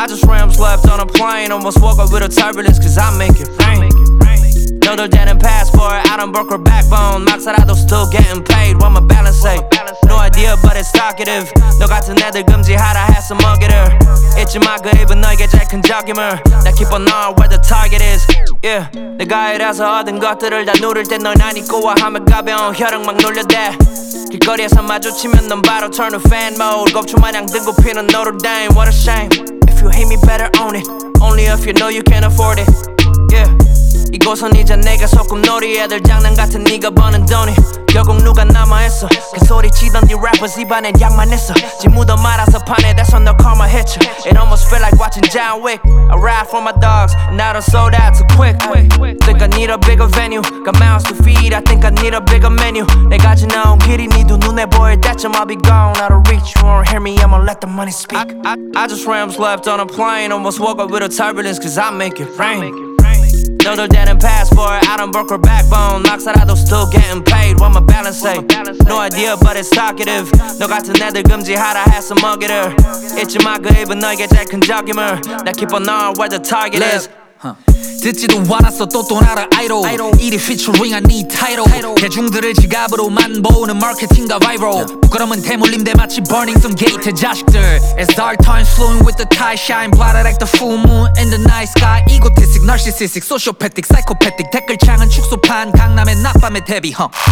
I just rams left on a plane. Almost woke up with a turbulence cause I make it rain. 너들 되는 passport I don't broke her backbone. 막 살아도 still getting paid. What my balance say? No idea but it's talkative. 너 같은 애들 금지하라 했어 먹이를. 잊지 마 그 입은 너에게 제일 큰 적임을. 나 keep on knowing where the target is. Yeah. 내가 이래서 얻은 것들을 다 누릴 때 널 난 잊고 와 하면 가벼운 혈흔 막 놀려대. 길거리에서 마주치면 넌 바로 turn to fan mode. 겁주 마냥 들고 피는 Notre Dame. What a shame. If you hate me better own it. Only if you know you can't afford it. Yeah. 이곳은 이제 내가 소꿉놀이 애들 장난 같은 네가 버는 돈이 결국 누가 남아있어 그 소리 치던 네 rappers 입안엔 약만 있어 지 묻어 말아서 판에 대서 너 karma hit you. It almost feel like watching John Wick. I ride for my dogs and I don't sold out too quick. Think I need a bigger venue. Got mouths to feed. I think I need a bigger menu. 내가 지나온 길이 네 두 눈에 보일 때쯤 I'll be gone out of reach. You won't hear me. I'ma let the money speak. I just rams left on a plane. Almost woke up with a turbulence cause I make it rain. 너들 되는 passport I don't broke her backbone. 막 살아도 still getting paid. What my balance say? No idea but it's talkative. 너 같은 애들 금지하라 했어 먹이를. 잊지 마 그 입은 너에게 제일 큰 적임을. 나 keep on knowing where the target is. 듣지도 않았어 또 나라 아이돌. 1위 featuring한 네 타이틀. 대중들을 지갑으로만 보는 마케팅과 바이럴. 부끄러움은 대물림대 마치 burning some gate 자식들. As dark turns flowing with the tide shine brighter like the full moon in the night sky. egotistic, narcissistic, sociopathic, psychopathic. 댓글창은 축소판 강남의 낮밤의 데뷔.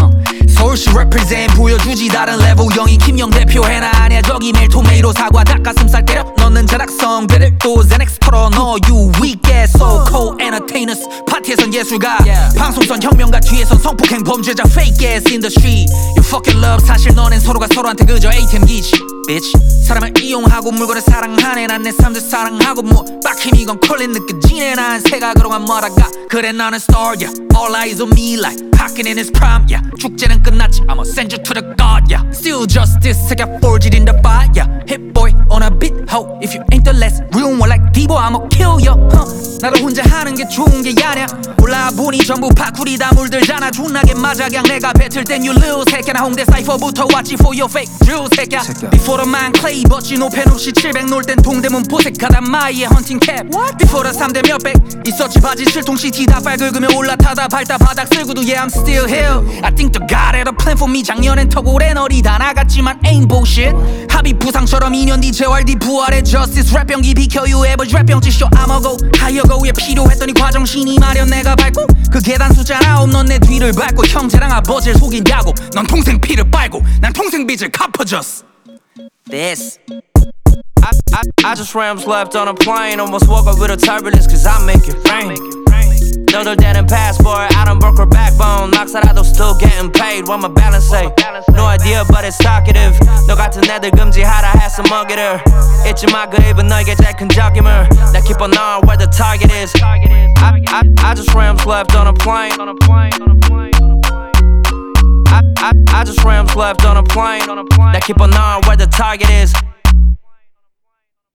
서울시 represent 보여주지 다른 레벨. 영인 김영 대표해나 아니야 저기 매일 토메이로 사과 닭가슴살 때려 넣는 자락성들을 또 Xanax 털어 넣어. You weak ass so cold entertainers. 파티에선 예술가 방송선 혁명가 뒤에선 성폭행 범죄자 fake ass industry. You fucking love 사실 너넨 서로가 서로한테 그저 ATM기지 bitch. 사람을 이용하고 물건을 사랑하네. 난 내 삶도 사랑하고 뭐 빡힘 이건 콜린 느껴지네. 난 생각으로 간 뭐라가 그래 나는 star yeah. All eyes on me like Hawking in his prime yeah. 축제는 끝났지 I'ma send you to the god yeah. Still justice I got forged in the fire yeah. Hit boy on a beat ho. If you ain't the last real one like Debo I'ma kill you 나도 혼자 하는 게 좋은 게 아냐. 올라보니 전부 파쿠리 다 물들잖아. 존나게 맞아 그냥 내가 뱉을 땐 you lose 새끼야. 나 홍대 사이퍼부터 왔지 for your fake drill 새끼야. Before the man clay 버지 노펜 없이 700 놀 땐 동대문 보색하다 마이의 헌팅 캡. Before the 3대 몇백 있었지 바지 7통씩 티다 빨 긁으며 올라타다 밟다 바닥 쓸고도 yeah I'm still here. I think the God had a plan for me. 작년엔 턱오래 너리 다 나갔지만 ain't bullshit. 합의 부상처럼 2년 뒤 재활 뒤 부활의 justice. 랩병기 비켜 you average 랩병지 show I'ma go higher go 위에 필요했더니 과정신이 마련 내가 밟고 그 계단 숫자 9 넌 내 뒤를 밟고 형제랑 아버지를 속이냐고. 넌 동생 피를 빨고 난 동생 빚을 갚아줬어. This I just rams left on a plane. Almost woke up with a turbulence cause I make it rain. 너들 되는 passport I don't broke her backbone. 막 살아도 still getting paid. What my balance say? No idea but it's talkative. 너 같은 애들 금지하라 했어 먹이를. 잊지 마 그 입은 너에게 제일 큰 적임을. 나 keep on knowing where the target is. I just rams left on a plane. I just rams left on a plane. That keep on knowing where the target is.